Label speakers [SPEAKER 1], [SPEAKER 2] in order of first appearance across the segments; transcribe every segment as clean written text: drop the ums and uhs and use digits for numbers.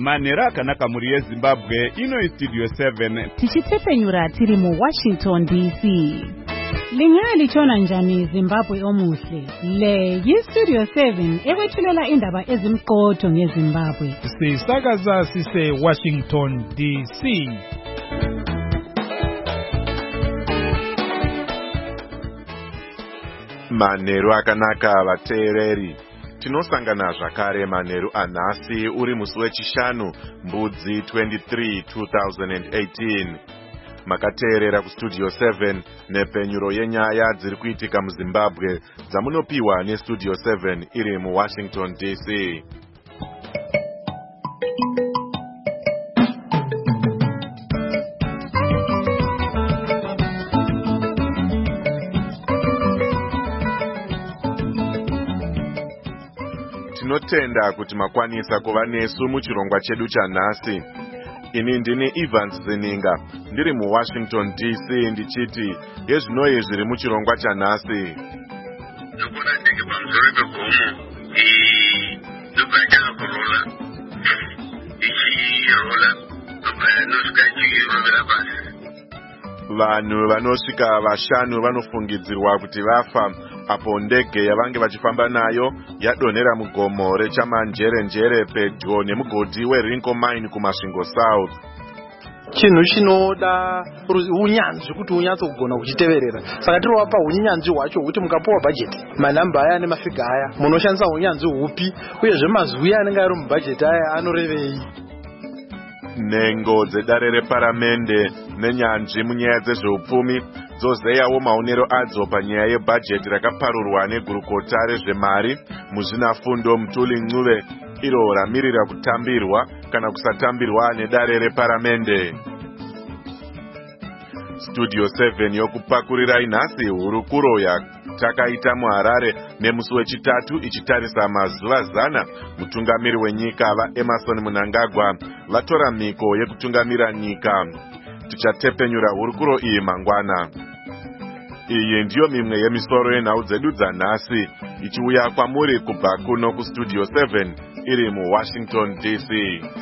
[SPEAKER 1] Manhero akanaka muri yeZimbabwe, ino Studio 7.
[SPEAKER 2] Tichitepenyura tiri mu Washington DC. Lingaya lichona njani Zimbabwe omuhle. Le Studio 7 ekwethulela indaba ezimqotho ngeZimbabwe.
[SPEAKER 3] Sisakaza sise Washington DC.
[SPEAKER 4] Manhero akanaka vateereri. Tinosangana zvakare manheru anhasi uri musi wechishanu mbudzi 23 2018. Makateerera kustudio 7 nepenyuro yenyaya dziri kuitika muZimbabwe dzamunopiwa nestudio 7 iri muWashington DC. Tinotenda kuti makwanisa kuva nesu muchirongwa chedu chanhasi. Ini ndini Evans Zeninga, ndiri muWashington DC ndichiti yezvinoye zviri muchirongwa chanhasi.
[SPEAKER 5] Ndokona ndege pamusoro pegomo ndobva kurola ichirola nosvika ichirovera pasi.
[SPEAKER 4] Vanhu vanosvika vashanu vanofungidzirwa kuti vafa apo ndege yavange vachifamba nayo yadonhera mugomo rechamanjerenjere pedyo nemugodhi weRinco Mine kumasvingo South.
[SPEAKER 6] Chinhu chinoda unyanzvi kuti unyatsogona kuchiteverera. Saka tirovapa unyanzvi hwacho kuti mukapuwa budget manhamba aya nemafiga aya munoshandisa unyanzvi hupi uyezve mazwi anenge ari mubudget aya anorevei.
[SPEAKER 4] Nhengo dzedare reparamende nenyanzvi munyaya dzezveupfumi dzozeyawo maonero adzo panyaya yebhajeti rakaparurwa negurukota rezvemari muzvinafundo Mutuli Ncube, iro ramirira kutambirwa kana kusatambirwa nedare reparamende. Studio 7 yokupakurirai nhasi hurukuro takaita muHarare nemusi wechitatu ichitarisa mazuva 100 mutungamiri wenyika vaEmmerson Mnangagwa vatora mhiko yekutungamira nyika. Tichatepenyura hurukuro iyi mangwana. Iyi ndiyo mimwe yemisoro yenhau dzedu dzanhasi ichiuya kwamuri kubva kuno kustudio 7 iri muWashington DC.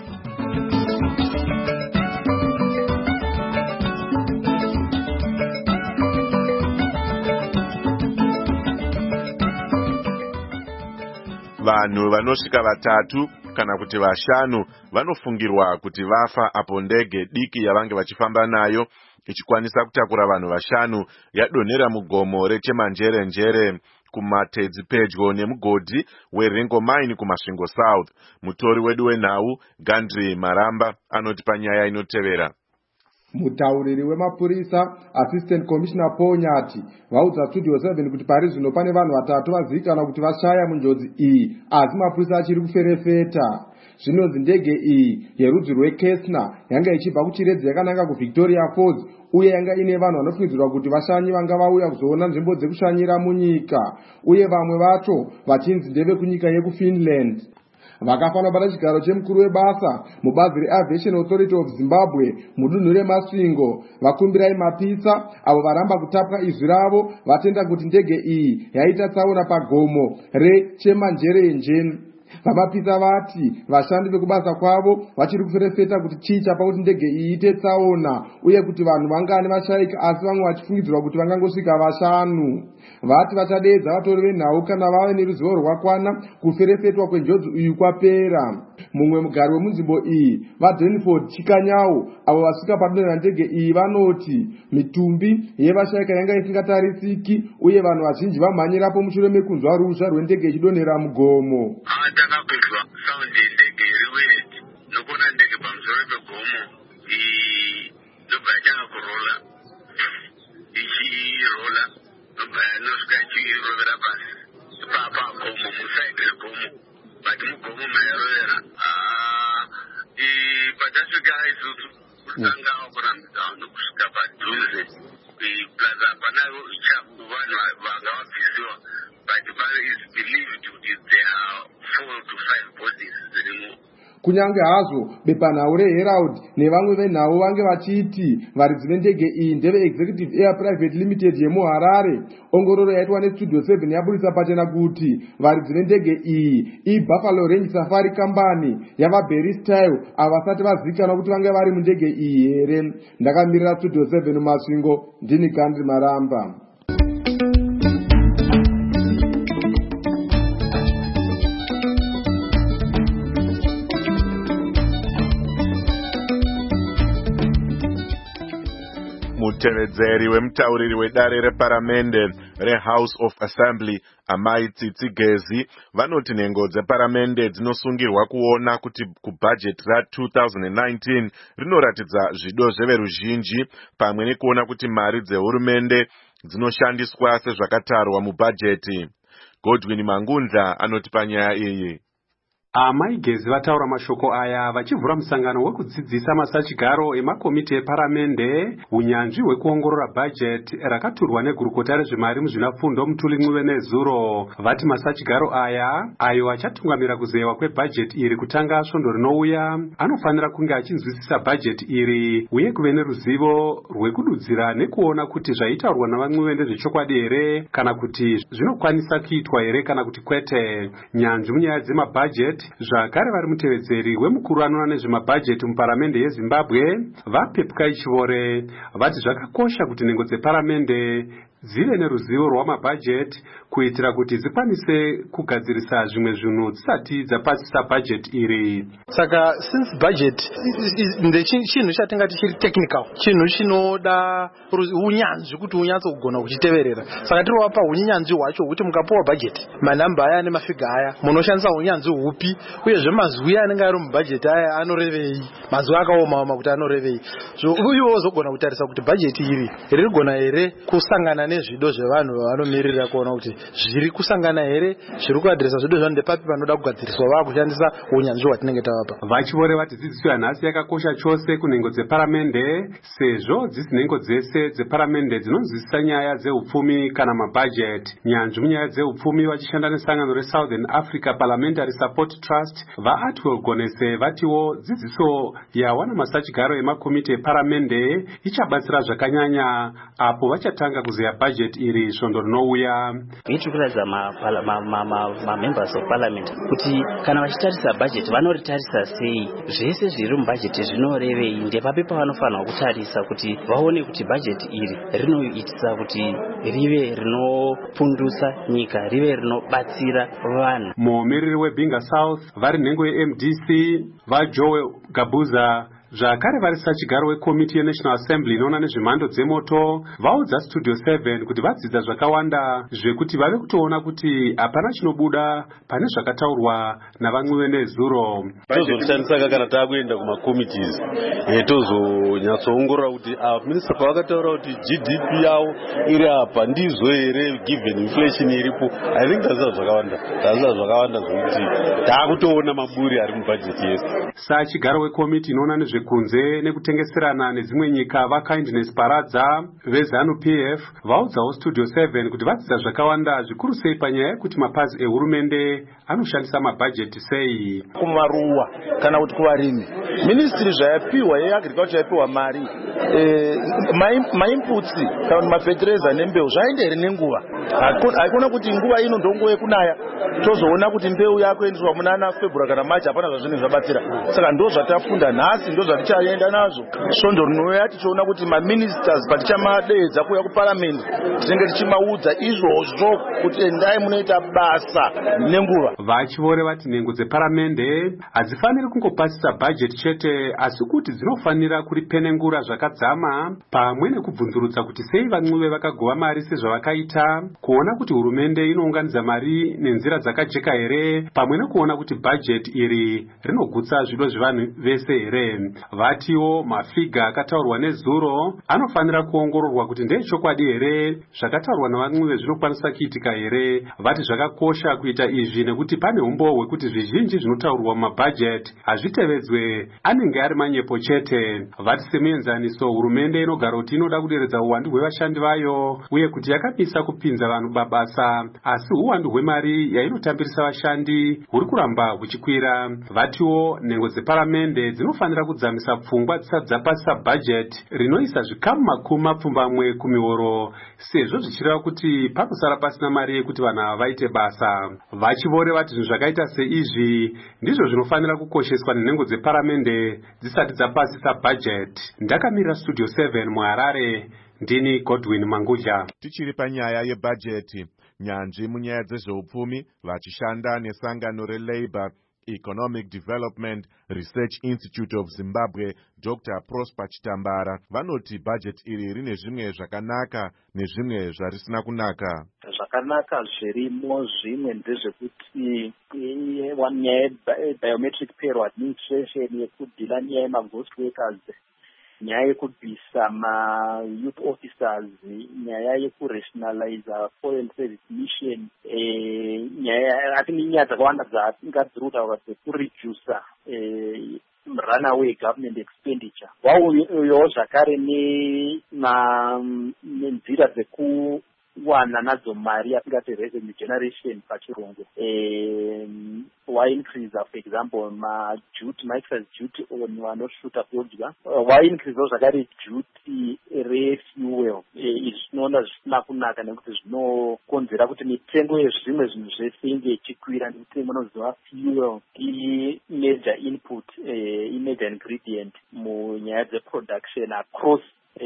[SPEAKER 4] Vanhu vanosvika 3 kana kuti vashanu vanofungirwa kuti vafa apo ndege diki yavange vachifamba nayo ichikwanisa kutakura vanhu vashanu yadonhera mugomo rechemanjerenjere kumatedzi pedyo nemugodhi weRinco Mine kumasvingo South. Mutori wedu wenhau Gandri Maramba anoti panyaya inotevera.
[SPEAKER 7] Mutauriri wemapurisa Assistant Commissioner Paul Nyati vaudza Studio 7 kuti pari zvino pane vanhu 3 vazivikanwa kuti vashaya munjodzi iyi, asi mapurisa achiri kuferefeta. Zvinonzi ndege iyi yerudzi rweCessna yanga ichibva kuChiredzi yakananga kuVictoria Falls uye yanga ine vanhu vanofungidzirwa kuti vashanyi vanga vauya kuzoona nzvimbo dzekushanyira munyika, uye vamwe vacho vachinzi ndevekunyika yekuFinland. Vakafanwa pana chigaro chemukuru webasa mubazi reAviation Authority of Zimbabwe mudunhu reMasvingo vakumbirai mapisa avo varamba kutapwa izwi ravo vatenda kuti ndege iyi yaita tsaona pagomo rechemanjerenjere. Vamapisa vati vashandi vekubasa kwavo vachiri kuferefeta kuti chii chapa kuti ndege iyi ite tsaona uye kuti vanhu vangani vashaika, asi vamwe vachifungidzirwa kuti vangangosvika vashanu. Vati vachadedza vatori venhau kana vave neruzivo rwakakwana kuferefetwa kwenjodzi iyi kwapera. Mumwe mugari wemunzvimbo iyi vaDenford Chikanyawo avo vasvika padonhera ndege iyi vanoti mitumbi yevashaika yanga isingatarisiki uye vanhu vazhinji vamhanyirapo mushure mekunzwa ruzha rwendege ichidonhera mugomo.
[SPEAKER 5] Takapinzwa saundi yendege iriweti nokona ndege pamusoro pegomo ndobva yatanga kurola ichirola ndobva yanosvika ichirovera pasi pagomo musaidi regomo but mugomo mairovera. Patasvika isusu kutanga kurambidza nokusvika padhuze plus hapana vanhu vanga vabvisiwa, but is believed kuti there are 4 to 5 bodies zirimo.
[SPEAKER 7] kunyange hazvo bepanhau reherald nevamwe venhau vange vachiti varidzi vendege iyi ndeve Executive Air Private Limited yemuharare. Ongororo yaitwa nestudio 7 yaburitsa pachena kuti varidzi vendege iyi iBuffalo Range Safari Company yavaBerry Style avasati vazivikanwa kuti vange vari mundege iyi here. Ndakamirira studio 7 Masvingo, ndini Gandhi Maramba.
[SPEAKER 4] Mutevedzeri wemutauriri wedare reparamende reHouse of Assembly Amai Tsitsi Gezi vanoti nhengo dzeparamende dzinosungirwa kuona kuti kubhajeti ra2019 rinoratidza zvido zveveruzhinji pamwe nekuona kuti mari dzehurumende dzinoshandiswa sezvakatarwa mubhajeti. Godwin Mangunza anoti panyaya iyi.
[SPEAKER 8] Amai Gezi vataura mashoko aya vachivhura musangano wekudzidzisa masachigaro emakomiti eparamende unyanzvi hwekuongorora bhajeti rakaturwa negurukota rezvemari muzvinafundo Muthulimwiwe Nezuro. Vati masachigaro aya ayo achatungamira kuzeyiwa kwebhajeti iri kutanga svondo rinouya anofanira kunge achinzwisisa bhajeti iri uye kuve neruzivo rwekududzira nekuona kuti zvaitaurwa navamwiwe ndezvechokwadi here kana kuti zvinokwanisa kuitwa here kana kuti kwete. Nyanzvi munyaya dzemabhajeti zvakare vari mutevedzeri wemukuru anoona nezvemabhajeti muparamende yeZimbabwe vaPepkai Chivore vati zvakakosha kuti nhengo dzeparamende dzive neruzivo rwamabhajeti kuitira kuti dzikwanise kugadzirisa zvimwe zvinhu dzisati dzapasisa bhajeti iri.
[SPEAKER 6] Saka since budget ndechinhu chatingati chiri technical, chinhu chinoda unyanzvi kuti unyatso kugona kuchiteverera. Saka tiri wapa unyanzvi hwacho kuti mukapuwa bhajeti manhamba aya nemafiga aya munoshandisa unyanzvi hupi uyezve mazwi anenge ari mubhajeti aya anorevei, mazwi akaoma kuti anorevei. Uyewo wozogona kutarisa kuti bhajeti iri ririgona here kusangana nezvido zvevanhu vavanomiririra kuona kuti zviri kusangana here, zviri kuadresa zvido zvavo ndepapi panoda kugadziriswa vakushandisa unyanzvi hwatinenge tavapa.
[SPEAKER 8] Vachivore vati dzidziso yanhasi yakakosha chose kunhengo dzeparamende sezvo dzisi nhengo dzese dzeparamende dzinonzwisisa nyaya dzeupfumi kana mabhajeti. Nyanzvi munyaya dzeupfumi vachishanda nesangano reSouthern Africa Parliamentary Support Trust vaAtwell Gonese vatiwo dzidziso yawana masachigaro emakomiti eparamende ichabatsira zvakanyanya apo vachatanga kuzeya bhajeti iri svondo rinouya.
[SPEAKER 9] Tiri kuratidza members of parliament kuti kana vachitarisa bhajeti vanoritarisa sei, zvese zviri mubhajeti zvinorevei, ndepapi pavanofanira kutarisa kuti vaone kuti bhajeti iri rinoitisa kuti rive rinopundusa nyika, rive rinobatsira vanhu. Muomereri
[SPEAKER 8] weBinga South vari nhengo yeMDC vaJoe Gabuza zvakare vari sachigaro wekomiti yeNational Assembly inoona nezvemhando dzemoto vaudza Studio 7 kuti vadzidza zvakawanda zvekuti vave kutoona kuti hapana chinobuda pane zvakataurwa navamwiwe Nezuro.
[SPEAKER 10] Tozoshandisa kana takuenda kumakomities tozonyatsoongorora kuti minista pavakataura kuti GDP yavo iri apa ndizvo here given inflation iripo. I think tazida zvakawanda zvokuti takutoona maburi ari mubhajeti yese.
[SPEAKER 8] Sachigaro wekomiti inoona nezvekunze nekutengeserana nedzimwe nyika vaKindness Paradza veZANU-PF vaudzawo Studio 7 kuti vadzidza zvakawanda zvikuru sei panyaya yekuti mapazi ehurumende anoshandisa mabhajeti sei.
[SPEAKER 11] Kumaruwa kana kuti kuvarimi ministry zvayapiwa yeagriculture yapiwa mari mainputs kana kuti mafertilizer nembeu zvaenda here nenguva. Haikona kuti nguva ino ndonguva yekunaya tozoona kuti mbeu yako endeswa muna February kana March hapana zvazvinenge zvabatsira. Saka ndo zvatafunda nhasi, ndo zvatichaenda nazvo svondo rinouya tichiona kuti maministers patichamadeedza kuuya kuparliament tinenge tichimaudza izvozvo kuti endai munoita basa nenguva.
[SPEAKER 8] Vachivore vati nhengo dzeparamende hadzifaniri kungopasisa bhajeti chete asi kuti dzinofanira kuripenengura zvakadzama pamwe nekubvunzurudza kuti sei vamwiwe vakagova mari sezvavakaita, kuona kuti hurumende inounganidza mari nenzira dzakajeka here, pamwe nekuona kuti bhajeti iri rinogutsa zvido zvevanhu vese here. Vatiwo mafiga akataurwa nezuro anofanira kuongororwa kuti ndechokwadi here, zvakataurwa navamwe zvinokwanisa kuitika here. Vati zvakakosha kuita izvi nekuti pane umbo hwekuti zvizhinji zvinotaurwa mumabhajeti hazvitevedzwe, anenge ari manyepo chete. Vati semuenzaniso, hurumende inogara kuti inoda kuderedza uwandu hwevashandi vayo uye kuti yakamisa kupinza vanhu babasa, asi uwandu hwemari yainotambirisa vashandi huri kuramba huchikwira. Vatiwo nhengo dzeparamende dzinofanira kudzamisa pfungwa dzisati dzapasisa bhajeti rinoisa zvikamu makumi mapfumbamwe kumihoro, sezvo zvichireva kuti panosara pasina mari yekuti vanhu ava vaite basa. Vachivore vati zvinhu zvakaita seizvi ndizvo zvinofanira kukosheswa nenhengo dzeparamende dzisati dzapasisa bhajeti. Ndakamirira Studio 7 muHarare, ndini Godwin Mangudya.
[SPEAKER 1] Tichiri panyaya yebhajeti, nyanzvi munyaya dzezveupfumi vachishanda nesangano reLabour Economic Development Research Institute of Zimbabwe, Dr. Prosper Chitambara, vanoti bhajeti iri rine zvimwe zvakanaka nezvimwe zvarisina kunaka.
[SPEAKER 12] Zvakanaka zvirimo zvimwe ndezvekuti nyaya biometric payroll administration yekudhila nyaya yemaghost workers, nyaya yekubvisa ma-youth officers, nyaya yekurationalize foreign service mission, nyaya dzakawanda dzingadzirutaura sekuredusa runaway government expenditure. Wauyewo zvakare nenzira dzekuwana nadzo mari yatingati revenue generation pachirungu. Increase, for example, excise duty on vanoshuta kudya. Increase zvakare duty refuel. Izvi zvinoona zvisina kunaka nekuti zvinokonzera kuti mitengo yezvimwe zvinhu zvese inge ichikwira. Mitengo inoziva fuel major input, major ingredient munyaya dzeproduction across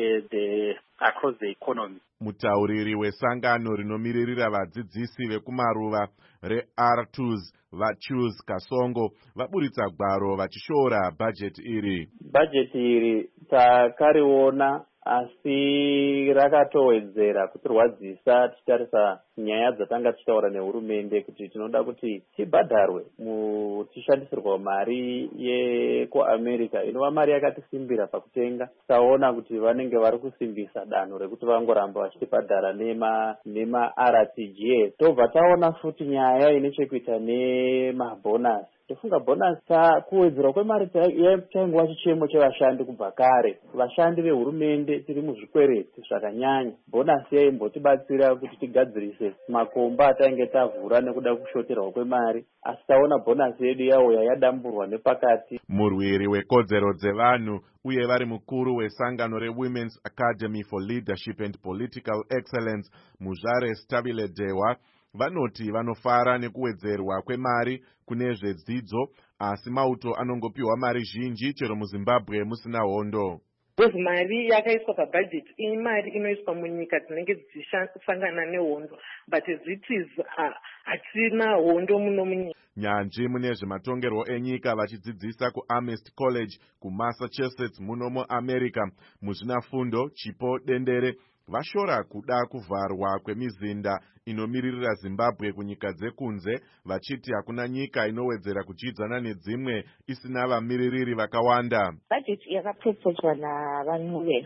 [SPEAKER 12] the economy.
[SPEAKER 1] Mutauriri wesangano rinomiririra vadzidzisi vekumaruva reR2s vaChoose Kasongo vaburitsa gwaro vachishora bhajeti iri.
[SPEAKER 13] Bhajeti iri takariona asi rakatowedzera kutirwadzisa tichitarisa nyaya dzatanga tichitaura nehurumende kuti tinoda kuti tibhadharwe tichishandisirwa mari yekuAmerica inova mari yakatisimbira pakutenga. Taona kuti vanenge vari kusimbisa danho rekuti vangoramba vachitibhadhara nema-RTGS. Tobva taona futi nyaya inechekuita nemabhonasi. Tofunga bonus kuwedzerwa kwemari chainguva chichemo chevashandi kubva kare. Vashandi vehurumende tiri muzvikwereti zvakanyanya. Bonasi yaimbotibatsira kuti tigadzirise makomba atainge tavhura nekuda kushoterwa kwemari, asi taona bonasi yedu yauya yadamburwa nepakati.
[SPEAKER 1] Murwiri wekodzero dzevanhu uye vari mukuru wesangano reWomen's Academy for Leadership and Political Excellence, Muzvare Stabile Dewa, vanoti vanofara nekuwedzerwa kwemari kune zvedzidzo, asi mauto anongopiwa mari zhinji chero muZimbabwe musina hondo.
[SPEAKER 14] Because mari yakaiswa pabudget imari inoiswa munyika dzinenge dzichisangana nehondo, but as it is hatina hondo muno munyika.
[SPEAKER 1] Nyanzvi mune zvematongerwo enyika vachidzidzisa kuAmherst College kuMassachusetts muno muAmerica muzvinafundo Chipo Dendere vashora kuda kuvharwa kwemizinda inomiririra Zimbabwe kunyika dzekunze, vachiti hakuna nyika inowedzera kuchidzana nedzimwe isina vamiririri vakawanda.
[SPEAKER 15] Bhajeti yakapropozwa navanhuve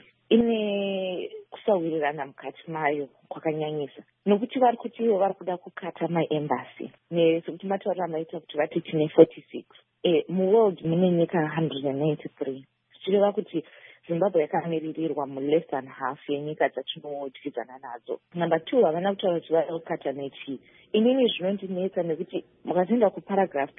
[SPEAKER 15] ine kusawirirana mukati mayo kwakanyanyisa, nokuti vari kuti ivo vari kuda kukata maembasi sekuti mataurira maita kuti vati tine 46 muworld mune nyika 193, zvichireva kuti Zimbabwe yakamiririrwa less than half yenyika dzatinodyidzana nadzo. Number 2, havana kutaura kuti vari kukata nechi. Inini zvinondinetsa nekuti mukaenda kuparagraph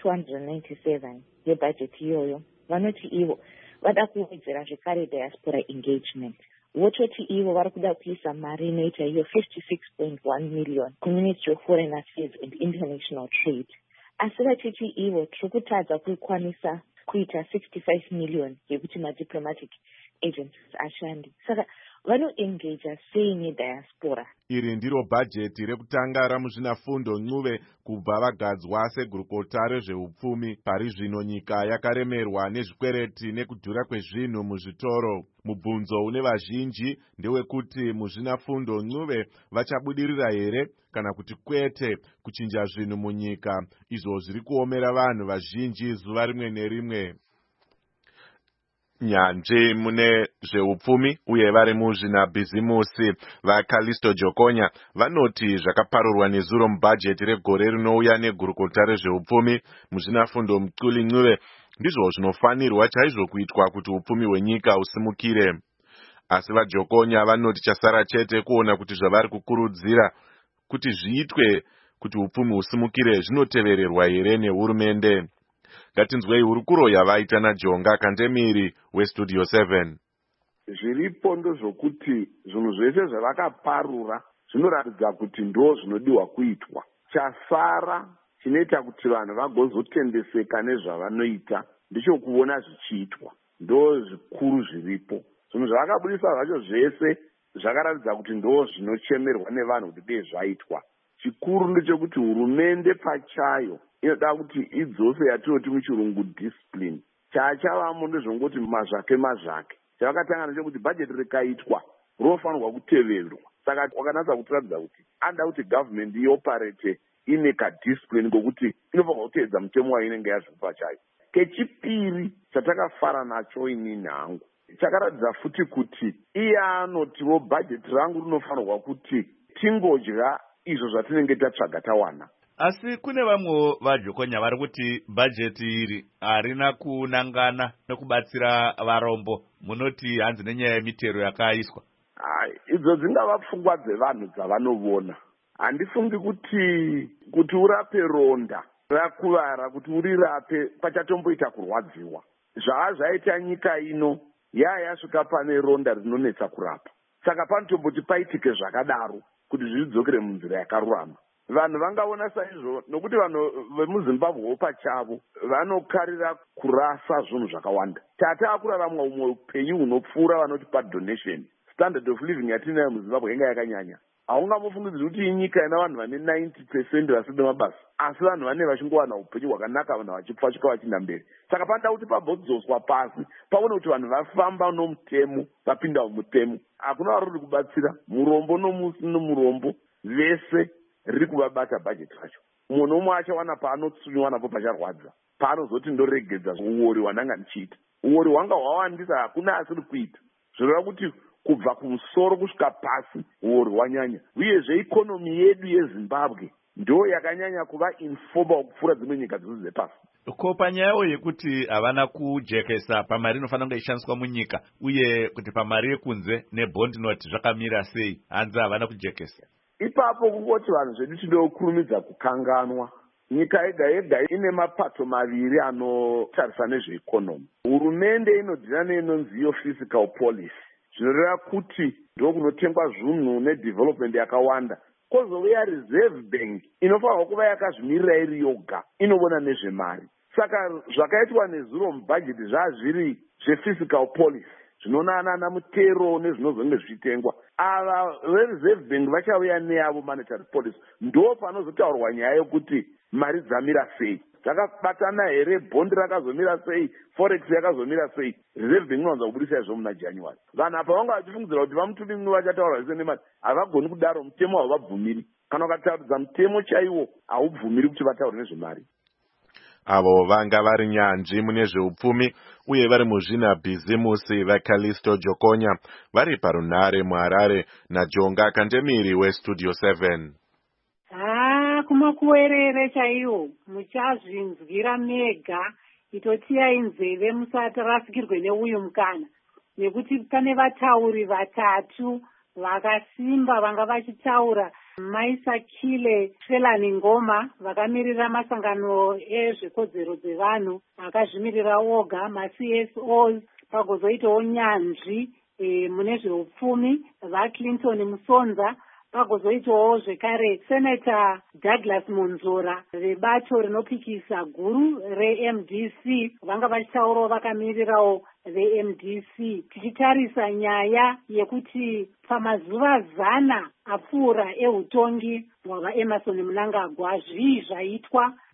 [SPEAKER 15] 297 yebhajeti iyoyo, vanoti ivo vada kuwedzera zvekare diaspora engagement. Vototi ivo vari kuda kuisa mari inoita iyo 56.1 million kuMinistry of Foreign Affairs and International Trade. Asi vachiti ivo tiri kutadza kuikwanisa kuita 65 million yekuti madiplomatic agencies ashandi. Saka vanoengaja sei nediaspora?
[SPEAKER 1] Iri ndiro bhajeti rekutanga ramuzvinafundo Ncube kubva vagadzwa segurukota rezveupfumi. Pari zvino nyika yakaremerwa nezvikwereti nekudhura kwezvinhu muzvitoro. Mubvunzo une vazhinji ndewekuti muzvinafundo Ncube vachabudirira here kana kuti kwete kuchinja zvinhu munyika, izvo zviri kuomera vanhu vazhinji zuva rimwe nerimwe.
[SPEAKER 4] nyanzvi mune zveupfumi uye vari muzvinabhizimusi vaCallisto Jokonya vanoti zvakaparurwa nezuro mubhajeti regore rinouya negurukota rezveupfumi muzvinafundo Mxuli Ncube ndizvo zvinofanirwa chaizvo kuitwa kuti upfumi hwenyika usimukire. Asi vaJokonya vanoti chasara chete kuona kuti zvavari kukurudzira kuti zviitwe kuti upfumi husimukire zvinotevererwa here nehurumende. Ngatinzwei hurukuro yavaita naJonga Kandemiri weStudio 7.
[SPEAKER 16] Zviripo ndozvokuti zvinhu zvese zvavakaparura zvinoratidza kuti ndo zvinodiwa kuitwa. Chasara chinoita kuti vanhu vagozotendeseka nezvavanoita ndicho kuona zvichiitwa. Ndo zvikuru zviripo. Zvinhu zvavakabudisa zvacho zvese zvakaratidza kuti ndo zvinochemerwa nevanhu kuti dei zvaitwa. Chikuru ndechekuti hurumende pachayo inoda kuti idzose yatinoti muchirungu discipline. Chavamo ndezvongoti mazvake. Chavakatanga ndechekuti bhajeti rikaitwa rofanirwa kuteverwa. Saka wakanatsa kutiratidza kuti anoda kuti government ioperate ine kadiscipline ngokuti inofanirwa kuteedza mutemo wainenge yazvipa chayo. Kechipiri chatakafara nacho inini hangu chakaratidza futi kuti iye anotiwo bhajeti rangu rinofanirwa kuti tingodya izvo zvatinenge tatsvaga tawana.
[SPEAKER 17] Asi kune vamwe vaJokonya vari kuti bhajeti iri harina kunangana nekubatsira varombo. Munoti hanzi nenyaya yemitero yakaiswa.
[SPEAKER 16] Idzo dzingava pfungwa dzevanhu dzavanovona. Handifungi kuti urape ronda rakuvara kuti urirape pachatomboita kurwadziwa. Zvaita nyika ino yasvika pane ronda rinonetsa kurapa. Saka panotomboti paitike zvakadaro kuti zvidzokere munzira yakarurama. Vanhu vangaona saizvo nokuti vanhu vemuZimbabwe pachavo vanokarira kurasa zvinhu zvakawanda. Tata kurarama umwe upenyu hunopfuura vanoti donation. Standard of living yatinayo muZimbabwe inga yakanyanya. Haungamufungidziri kuti inyika ina vanhu vane 90% vasina mabasa. Asi vanhu vane vachingowana upenyu hwakanaka vanhu vachipfachika vachinda mberi. Saka panoda kuti pabvodzoswa pasi paone kuti vanhu vafamba nomutemo vapinda mumutemo. Hakuna vari kubatsira murombo nomusi nomurombo vese riri kuvabata bhajeti racho. Munhu umwe achawana paanotsunywa napo pacharwadza. Paanozoti ndoregedza uori hwananga ndichiita. Uori hwanga hwawandisa hakuna asiri kuita. Zvoreva kuti kubva kumusoro kusvika pasi uori hwanyanya. Uyezve ikonomi yedu yeZimbabwe ndo yakanyanya kuva informal kupfuura dzimwe nyika dzose dzepasi.
[SPEAKER 17] Ko panyayawo yekuti havana kujekesa pamari inofanira kunge ishandiswa munyika uye kuti pamari yekunze nebond note zvakamira sei, hanzi havana kujekesa.
[SPEAKER 16] Ipapo kungoti vanhu zvedu tinokurumidza kukanganwa. Nyika yega yega ine mapato maviri anotarisa nezveikonomi. Hurumende inodhira neinonzi fiscal policy. Zvinoreva kuti ndo kunotengwa zvinhu nedevelopment yakawanda. Kozouya reserve bank inofanirwa kuva yakazvimirira iri yoga, inoona nezvemari. Saka zvakaitwa nezuro mubhajeti zvazviri zvefiscal policy. Zvinoona ana mutero nezvinozonge zvichitengwa. Ava vereserve bank vachauya neyavo monetary policy. Ndo panozotaurwa nyaya yokuti mari dzamira sei. Dzakabatana here, bond rakazomira sei, forex yakazomira sei. Reserve bank inowanza kubudisa izvo muna January. Vanhu apa vanga vachifungidzira kuti vaMutuli Ncube vachataura zvese nemari. Havagoni kudaro, mutemo havabvumiri. Kana ukataridza mutemo chaiwo haubvumiri kuti vataure nezvemari.
[SPEAKER 4] Avo vanga vari nyanzvi mune zveupfumi uye vari muzvinabhizimusi vaCallisto Jokonya vari parunhare muHarare naJonga Kandemiri weStudio 7.
[SPEAKER 2] Kumakuwerere chaiwo muchazvinzwira mega, itotiyai nzeve musati rasikirwe neuyu mukana, nekuti pane vatauri vatatu vakasimba vanga vachitaura. Maisakile Felani Ngoma vakamirira masangano ezvekodzero dzevanhu akazvimirira oga, maCSOs, pagozoitawo nyanzvi mune zveupfumi vaClinton Musonza, pagozoitawo zvekare Senator Douglas Monzora vebato rinopikisa guru reMDC vanga vachitaurawo vakamirirawo veMDC. Tichitarisa nyaya yekuti pamazuva 100 apfuura eutongi hwavaEmmerson Mnangagwa zvii zvaitwa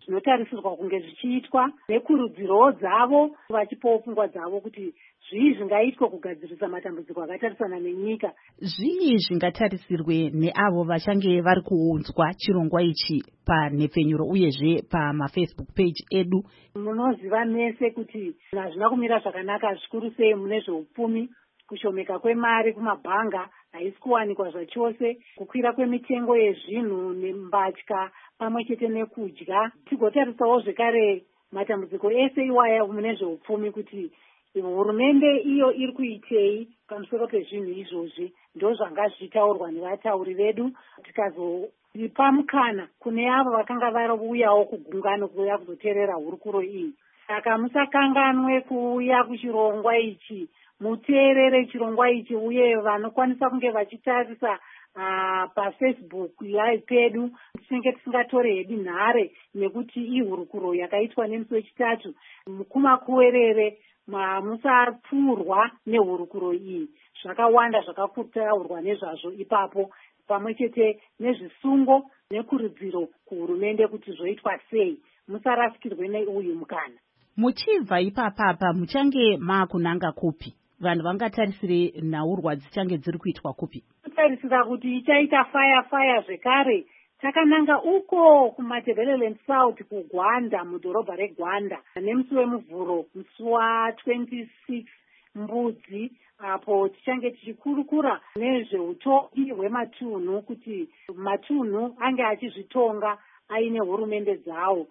[SPEAKER 2] zvinotarisirwa kunge zvichiitwa nekurudzirowo dzavo vachipawo pfungwa dzavo kuti zvii zvingaitwa kugadzirisa matambudziko akatarisana nenyika.
[SPEAKER 18] Zvii zvingatarisirwe neavo vachange vari kuunzwa chirongwa ichi panhepfenyuro uyezve pamafacebook page edu?
[SPEAKER 2] Munoziva mese kuti hazvina kumira zvakanaka zvikuru sei mune zveupfumi. Kushomeka kwemari kumabhanga haisi kuwanikwa zvachose, kukwira kwemitengo yezvinhu nembatya pamwe chete nekudya. Tigotarisawo zvekare matambudziko ese iwaya mune zveupfumi kuti hurumende iyo iri kuitei pamusoro pezvinhu izvozvi. Ndo zvanga zvichitaurwa nevatauri vedu. Tikazopa mukana kune avo vakanga varauyawo kugungano kuuya kuzoteerera hurukuro iyi. Saka musakanganwe kuuya kuchirongwa ichi, muteerere chirongwa ichi, uye vanokwanisa kunge vachitarisa paFacebook live pedu tinenge tisingatore hedu nhare nekuti ihurukuro yakaitwa nemusi wechitatu. Kumakuwerere musapfuurwa nehurukuro iyi. Zvakawanda zvakakutaurwa nezvazvo ipapo, pamwe chete nezvisungo nekurudziro kuhurumende kuti zvoitwa sei. Musarasikirwe neuyu mukana.
[SPEAKER 18] Muchibva ipapapa muchange makunanga kupi? Vanhu vangatarisire nhaurwa dzichange dziri kuitwa kupi?
[SPEAKER 2] Kutarisira kuti ichaita faya zvekare. Takananga uko kumaTebeleland South kuGwanda, mudhorobha reGwanda, nemusi wemuvhuro, musi wa26 Mbudzi, apo tichange tichikurukura nezveutongi hwematunhu kuti matunhu ange achizvitonga aine hurumende dzawo.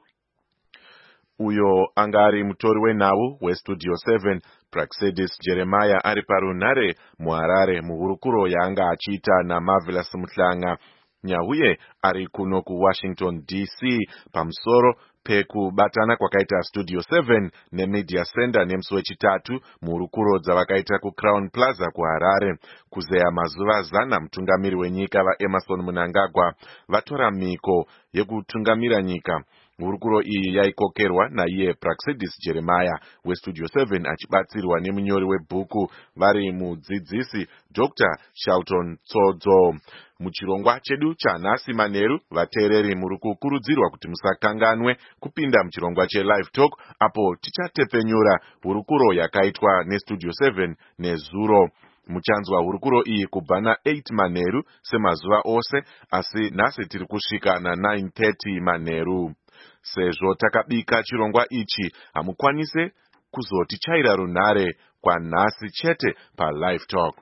[SPEAKER 4] Uyo anga ari mutori wenhau westudio 7 Praxedis Jeremiah ari parunhare muHarare muhurukuro yaanga achiita naMarvelous Muhlanga. Nyauye ari kuno kuWashington DC pamusoro pekubatana kwakaita Studio 7 neMedia Center nemusi wechitatu muhurukuro dzavakaita kuCrown Plaza kuHarare. Kuzeya mazuva 100 mutungamiri wenyika vaEmerson Mnangagwa vatora mhiko yekutungamira nyika. Hurukuro iyi yaikokerwa naiye Praxedis Jeremiah westudio 7 achibatsirwa nemunyori webhuku vari mudzidzisi Dr. Shelton Tsodzo. Muchirongwa chedu chanhasi manheru, vateereri muri kukurudzirwa kuti musakanganwe kupinda muchirongwa cheLive Talk apo tichatepfenyura hurukuro yakaitwa nestudio 7 nezuro. Muchanzwa hurukuro iyi kubva na8 manheru semazuva ose, asi nhasi tiri kusvika na9:30 manheru. Sezvo takabika chirongwa ichi, hamukwanise kuzotichaira runhare kwanhasi chete paLive Talk.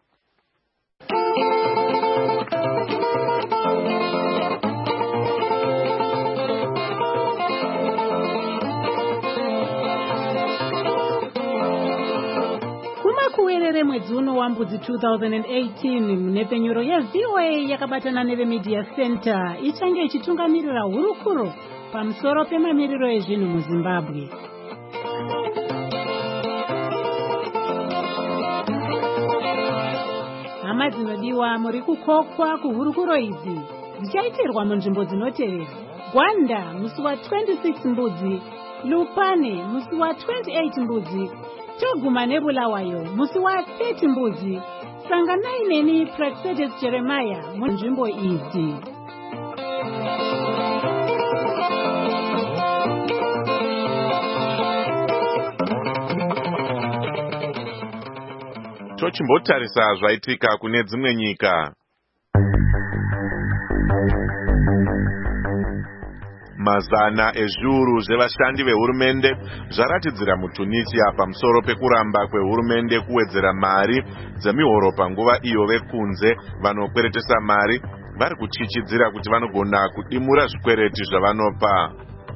[SPEAKER 2] Kuwerere mwedzi uno waMbudzi 2018 munhepfenyuro yeVOA yakabatana neveMedia Center ichange ichitungamirira hurukuro pamusoro pemamiriro ezvinhu muZimbabwe. Hama dzinodiwa, muri kukokwa kuhurukuro idzi dzichaitirwa munzvimbo dzinotevera: Gwanda musi wa26 Mbudzi, Lupane musi wa28 Mbudzi, toguma neBulawayo musi wa30 Mbudzi. Sanganai neni Praxedis Jeremiah munzvimbo idzi.
[SPEAKER 4] Tochimbotarisa zvaitika kune dzimwe nyika. Mazana ezviuru zvevashandi vehurumende zvaratidzira muTunisia pamusoro pekuramba kwehurumende kuwedzera mari dzemihoro panguva iyo vekunze vanokweretesa mari vari kuchichidzira kuti vanogona kudimura zvikwereti zvavanopa.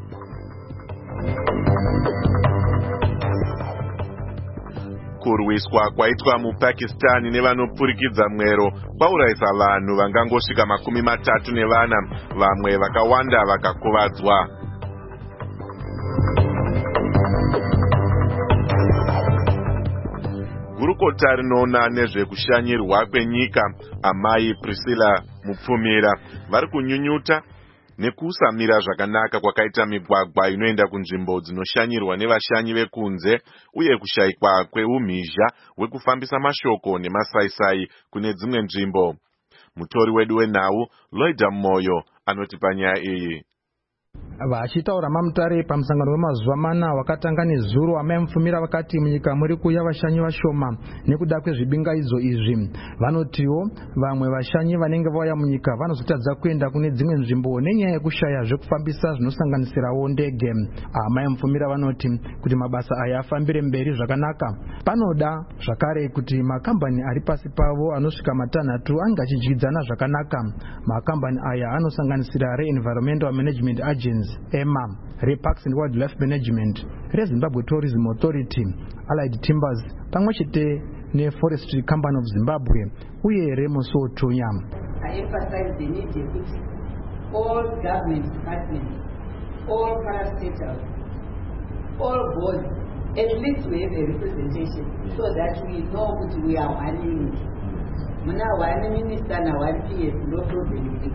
[SPEAKER 4] Kurwiswa kwaitwa muPakistan nevanopfurikidza mwero kwaurayisa vanhu vangangosvika 34, vamwe vakawanda vakakuvadzwa. Gurukota rinoona nezvekushanyirwa kwenyika amai Priscilla Mupfumira vari kunyunyuta nekusamira zvakanaka kwakaita migwagwa inoenda kunzvimbo dzinoshanyirwa nevashanyi vekunze uye kushayikwa kweumhizha hwekufambisa mashoko nemasaisai kune dzimwe nzvimbo. Mutori wedu wenhau Lloyd Moyo anoti panyaya iyi.
[SPEAKER 7] Vachitaura mamutare pamusangano wemazuva mana wakatanga nezuro, amai mufumira vakati munyika muri kuuya vashanyi vashoma nekuda kwezvibingaidzo izvi. Vanotiwo vamwe vashanyi vanenge vauya munyika vanozotadza kuenda kune dzimwe nzvimbo nenyaya yekushaya zvekufambisa zvinosanganisirawo ndege. Amai mufumira vanoti kuti mabasa aya afambire mberi zvakanaka, panoda zvakare kuti makambani ari pasi pavo anosvika matanhatu ange achidyidzana zvakanaka. Makambani aya anosanganisira re-Environmental Management Agency EMA, re-Parks and Wildlife Management, re-Zimbabwe Tourism Authority, Allied Timbers, pamwechete ne-Forestry Company of Zimbabwe, uye re-Moso Tonya.
[SPEAKER 19] I emphasize the need that all government departments, all parastatals, all boards, at least we have a representation so that we know that we are one unit. Muna one minister na one PS, no problem.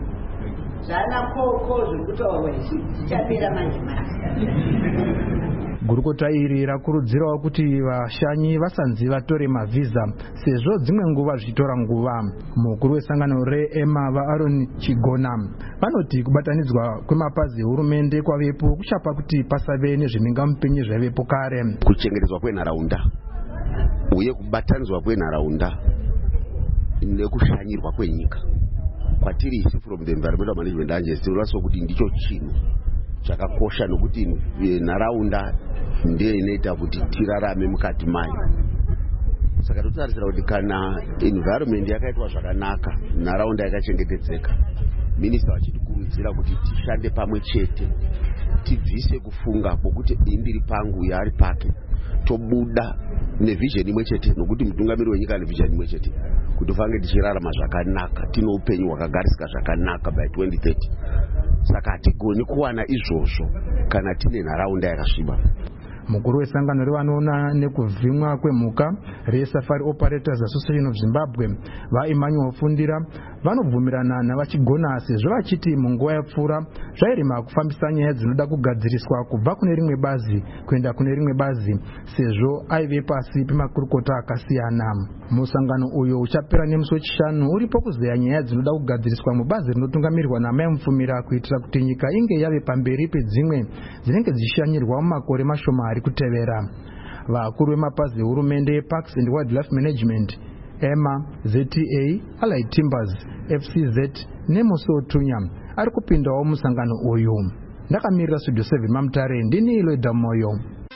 [SPEAKER 7] Gurukota iri rakurudzirawo kuti vashanyi vasanzi vatore mavhiza sezvo dzimwe nguva zvichitora nguva. Mukuru wesangano re-EMA vaAaron Chigona vanoti kubatanidzwa kwemapazi ehurumende kwavepo kuchapa kuti pasave nezvimhingamupenyu zvaivepo kare.
[SPEAKER 20] Kuchengetedzwa kwenharaunda uye kubatanidzwa kwenharaunda nekushanyirwa kwenyika kwatiri isi from the Environmental Management Agency tinoratidza kuti ndicho chinhu chakakosha nokuti nharaunda ndiyo inoita kuti tirarame mukati mayo. Saka totarisira kuti kana environment yakaitwa zvakanaka, nharaunda yakachengetedzeka, minista vachitikurudzira kuti tishande pamwe chete, tibvise kufunga kwokuti indiri pangu yaari pake, tobuda nevision imwe chete, nokuti mutungamiri wenyika nevision imwe chete, kuti fange tichirarama zvakanaka, tino upenyu hwakagarisika zvakanaka by 2030. Saka hatigoni kuwana izvozvo kana tine nharaunda yakasviba.
[SPEAKER 7] Mukuru wesangano revanoona nekuvhimwa kwemhuka re-Safari Operators Association of Zimbabwe vaEmmanuel Fundira vanobvumirana navachigona sezvo vachiti munguva yapfuura zvairema kufambisa nyaya dzinoda kugadziriswa kubva kune rimwe bazi kuenda kune rimwe bazi sezvo aive pasi pemakurukota akasiyana. Musangano uyo uchapera nemusi wechishanu uripo kuzeya nyaya dzinoda kugadziriswa mubazi rinotungamirirwa namai mufumira kuitira kuti nyika inge yave pamberi pedzimwe dzinenge dzichishanyirwa mumakore mashoma ari kutevera. Vakuru vemapazi ehurumende Parks and Wildlife Management, EMA, ZTA, Allied Timbers, FCZ neMoso Tunya ari kupindawo musangano uyu. Ndakamirira Studio 7 Mamutare, ndini Iloida Moyo.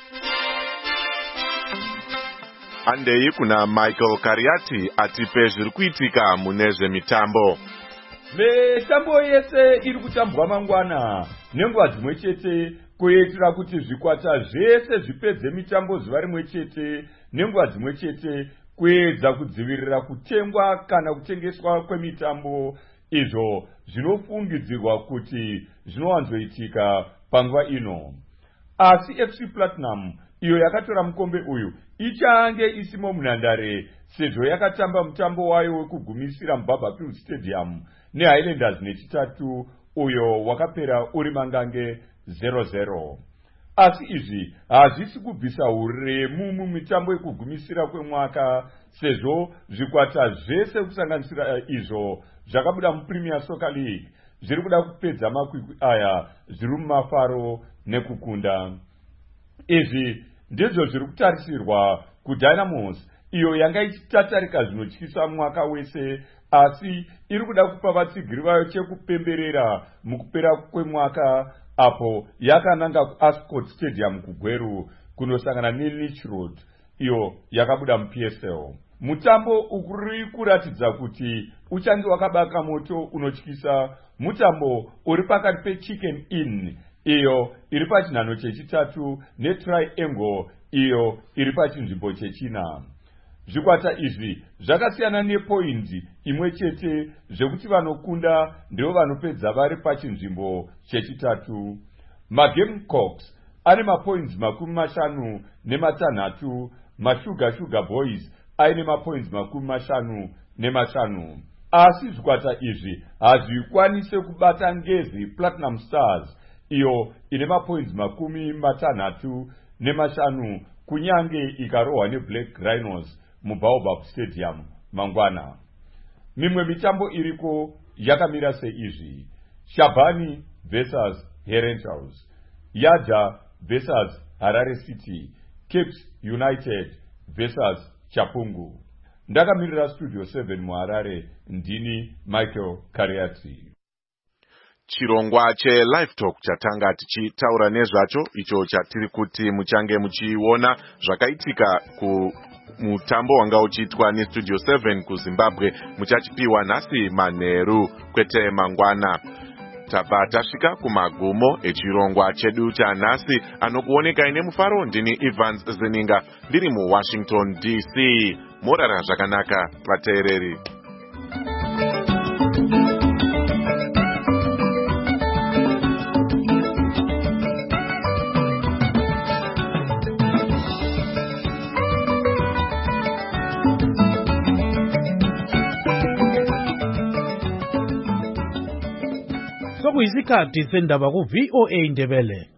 [SPEAKER 4] Andei kuna Michael Kariati atipe zviri kuitika mune zvemitambo.
[SPEAKER 21] Mitambo yese iri kutambwa mangwana nenguva dzimwe chete kuitira kuti zvikwata zvese zvipedze mitambo zuva rimwe chete nenguva dzimwe chete kuedza kudzivirira kutengwa kana kutengeswa kwemitambo izvo zvinofungidzirwa kuti zvinowanzoitika panguva ino. Asi FC Platinum iyo yakatora mukombe uyu ichange isimo munhandare sezvo yakatamba mutambo wayo wekugumisira muBarberfield Stadium neHighlanders nechitatu uyo wakapera uri mangange 0-0. Asi izvi hazvisi kubvisa uremu mumitambo yekugumisira kwemwaka sezvo zvikwata zvese kusanganisira izvo zvakabuda muPremier Soccer League zviri kuda kupedza makwikwi aya zviri mumafaro nekukunda. Izvi ndizvo zviri kutarisirwa kuDynamos iyo yanga ichitatarika zvinotyisa mwaka wese, asi iri kuda kupa vatsigiri vayo chekupemberera mukupera kwemwaka apo yakananga kuAscot Stadium kuGweru kunosangana neLeach Road iyo yakabuda muPSL. Mutambo uri kuratidza kuti uchange wakabaka moto unotyisa, mutambo uri pakati peChicken Inn iyo iri pachinhano chechitatu neTriangle iyo iri pachinzvimbo chechina. Zvikwata izvi zvakasiyana nepoindi imwe chete zvekuti vanokunda ndivo vanopedza vari pachinzvimbo chechitatu. MaGamecocks ane mapoints 56, maSugar Boys aine mapoints 55. Asi zvikwata izvi hazvikwanise kubata ngezi Platinum Stars iyo ine mapoints 65 kunyange ikarohwa neBlack Rhinos muBaobab Stadium mangwana. Mimwe mitambo iriko yakamira seizvi: Shabani versus Herent House, Yadza versus Harare City, Cape United versus Chapungu. Ndakamirira Studio 7 muHarare, ndini Michael Kariati.
[SPEAKER 4] Chirongwa cheLive Talk chatanga tichitaura nezvacho icho chatiri kuti muchange muchiona zvakaitika mutambo wanga uchiitwa neStudio 7 kuZimbabwe muchachipiwa nhasi manheru kwete mangwana. Tabva tasvika kumagumo echirongwa chedu chanhasi. Anokuonekai nemufaro ndini Evans Zeninga ndiri muWashington DC. Morara zvakanaka vateereri.
[SPEAKER 3] Sokuyisikhathi sendaba ku VOA Ndebele.